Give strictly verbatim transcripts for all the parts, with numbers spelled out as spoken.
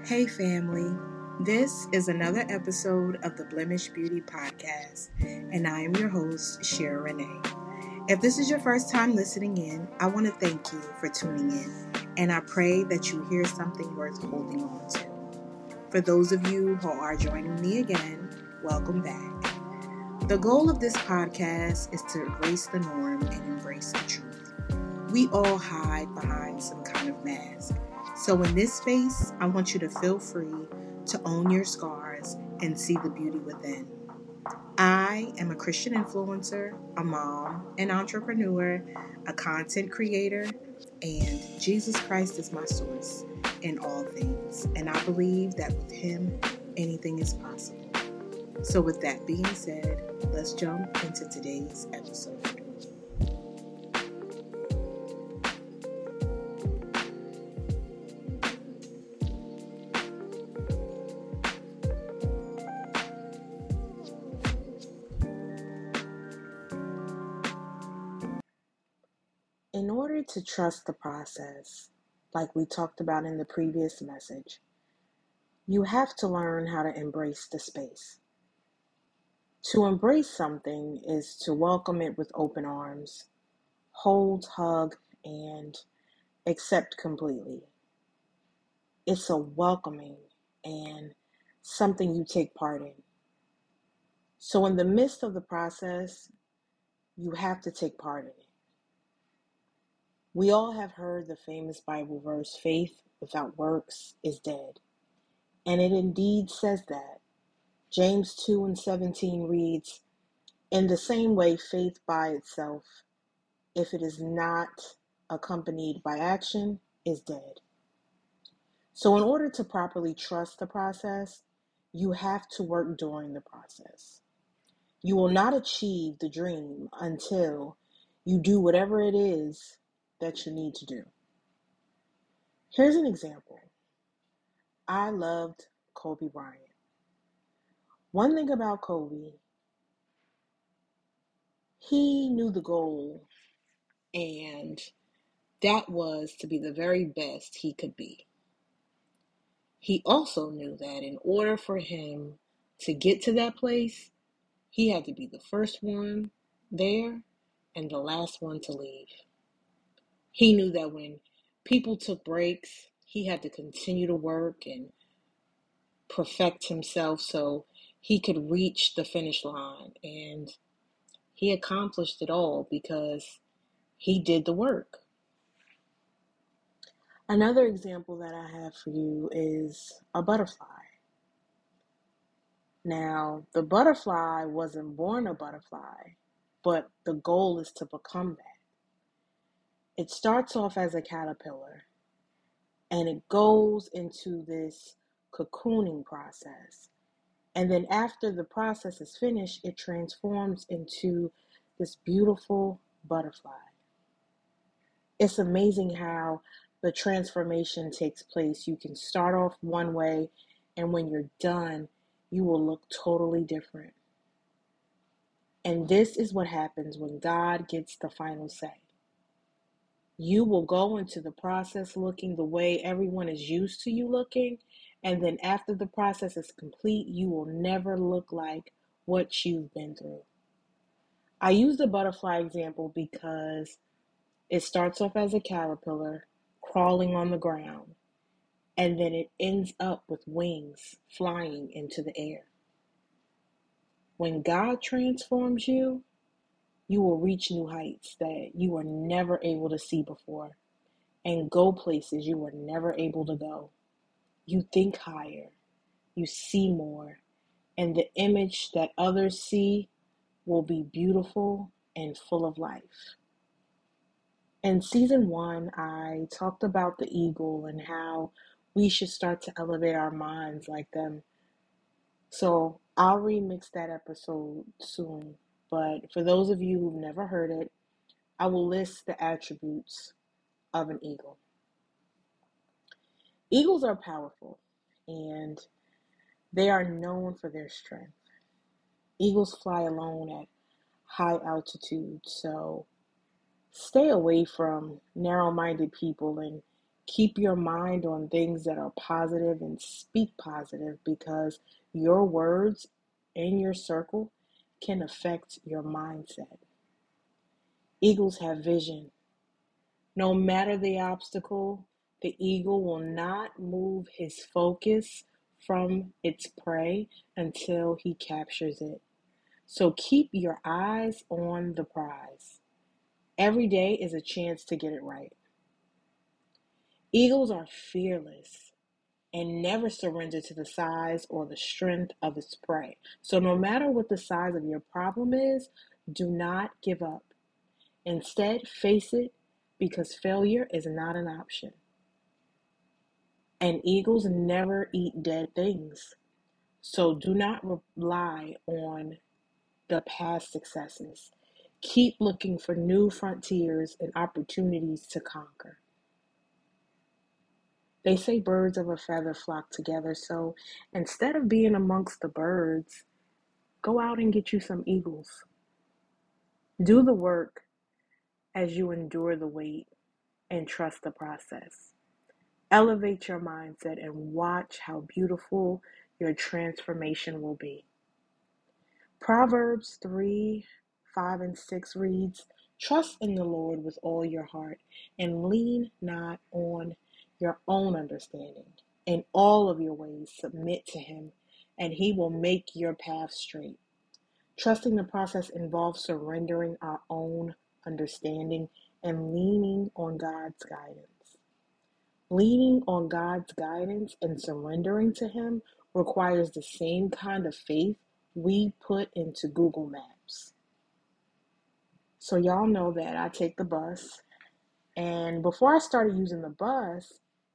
Hey family, this is another episode of the Blemish Beauty Podcast, and I am your host, Shira Renee. If this is your first time listening in, I want to thank you for tuning in, and I pray that you hear something worth holding on to. For those of you who are joining me again, welcome back. The goal of this podcast is to erase the norm and embrace the truth. We all hide behind some kind of mask. So in this space, I want you to feel free to own your scars and see the beauty within. I am a Christian influencer, a mom, an entrepreneur, a content creator, and Jesus Christ is my source in all things. And I believe that with Him, anything is possible. So with that being said, let's jump into today's episode. In order to trust the process, like we talked about in the previous message, you have to learn how to embrace the space. To embrace something is to welcome it with open arms, hold, hug, and accept completely. It's a welcoming and something you take part in. So in the midst of the process, you have to take part in it. We all have heard the famous Bible verse, faith without works is dead. And it indeed says that. James two and seventeen reads, in the same way, faith by itself, if it is not accompanied by action, is dead. So in order to properly trust the process, you have to work during the process. You will not achieve the dream until you do whatever it is that you need to do. Here's an example. I loved Kobe Bryant. One thing about Kobe, he knew the goal, and that was to be the very best he could be. He also knew that in order for him to get to that place, he had to be the first one there and the last one to leave. He knew that when people took breaks, he had to continue to work and perfect himself so he could reach the finish line. And he accomplished it all because he did the work. Another example that I have for you is a butterfly. Now, the butterfly wasn't born a butterfly, but the goal is to become that. It starts off as a caterpillar, and it goes into this cocooning process. And then after the process is finished, it transforms into this beautiful butterfly. It's amazing how the transformation takes place. You can start off one way, and when you're done, you will look totally different. And this is what happens when God gets the final say. You will go into the process looking the way everyone is used to you looking, and then after the process is complete, you will never look like what you've been through. I use the butterfly example because it starts off as a caterpillar crawling on the ground, and then it ends up with wings flying into the air. When God transforms you, you will reach new heights that you were never able to see before and go places you were never able to go. You think higher, you see more, and the image that others see will be beautiful and full of life. In season one, I talked about the eagle and how we should start to elevate our minds like them. So I'll remix that episode soon. But for those of you who've never heard it, I will list the attributes of an eagle. Eagles are powerful and they are known for their strength. Eagles fly alone at high altitude, so stay away from narrow-minded people and Keep your mind on things that are positive and speak positive, because your words in your circle can affect your mindset. Eagles have vision. No matter the obstacle, the eagle will not move his focus from its prey until he captures it. So keep your eyes on the prize. Every day is a chance to get it right. Eagles are fearless and never surrender to the size or the strength of its prey. So no matter what the size of your problem is, do not give up. Instead, face it, because failure is not an option. And eagles never eat dead things. So do not rely on the past successes. Keep looking for new frontiers and opportunities to conquer. They say birds of a feather flock together, so instead of being amongst the birds, go out and get you some eagles. Do the work as you endure the wait and trust the process. Elevate your mindset and watch how beautiful your transformation will be. Proverbs three, five, and six reads, "Trust in the Lord with all your heart and lean not on your own understanding. In all of your ways submit to him, and he will make your path straight." Trusting the process involves surrendering our own understanding and leaning on God's guidance. Leaning on God's guidance and surrendering to him requires the same kind of faith we put into Google Maps. So y'all know that I take the bus, and before I started using the bus,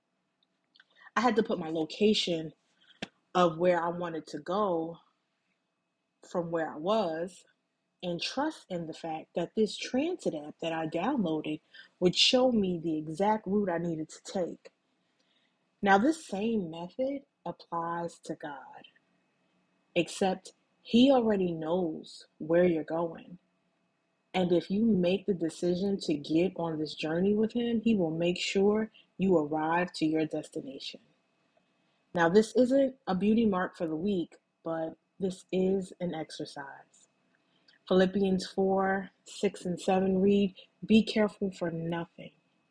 I had to put my location of where I wanted to go from where I was, and trust in the fact that this transit app that I downloaded would show me the exact route I needed to take. Now, this same method applies to God, except he already knows where you're going. And if you make the decision to get on this journey with him, he will make sure you arrive to your destination. Now, this isn't a beauty mark for the week, but this is an exercise. Philippians four, six, and seven read, "Be careful for nothing,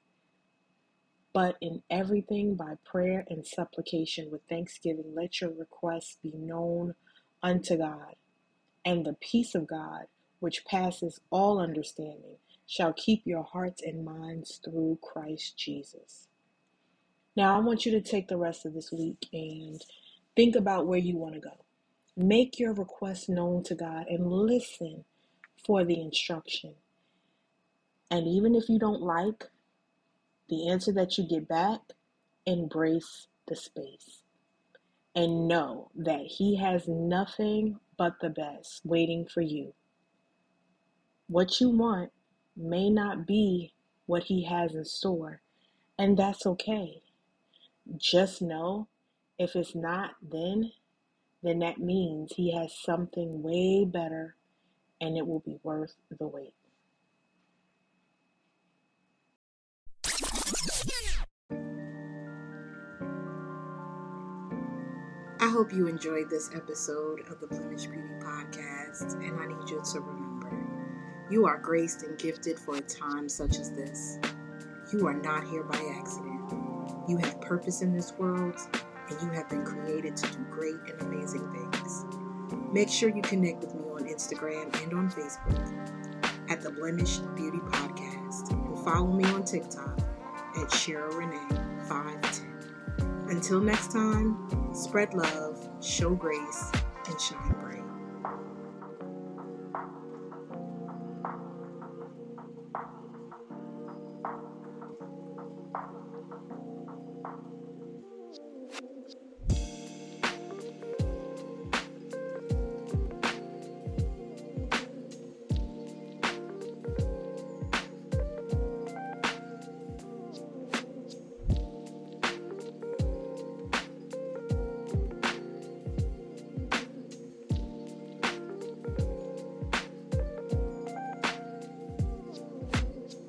but in everything by prayer and supplication with thanksgiving, let your requests be known unto God. And the peace of God, which passes all understanding, shall keep your hearts and minds through Christ Jesus." Now, I want you to take the rest of this week and think about where you want to go. Make your requests known to God and listen for the instruction. And even if you don't like the answer that you get back, embrace the space. And know that he has nothing but the best waiting for you. What you want may not be what he has in store, and that's okay. Just know, if it's not then, then that means he has something way better, and it will be worth the wait. I hope you enjoyed this episode of the Blemish Beauty Podcast, and I need you to remember, you are graced and gifted for a time such as this. You are not here by accident. You have purpose in this world, and you have been created to do great and amazing things. Make sure you connect with me on Instagram and on Facebook at the Blemish Beauty Podcast, and follow me on TikTok at Cheryl Renee five ten. Until next time, spread love, show grace, and shine bright.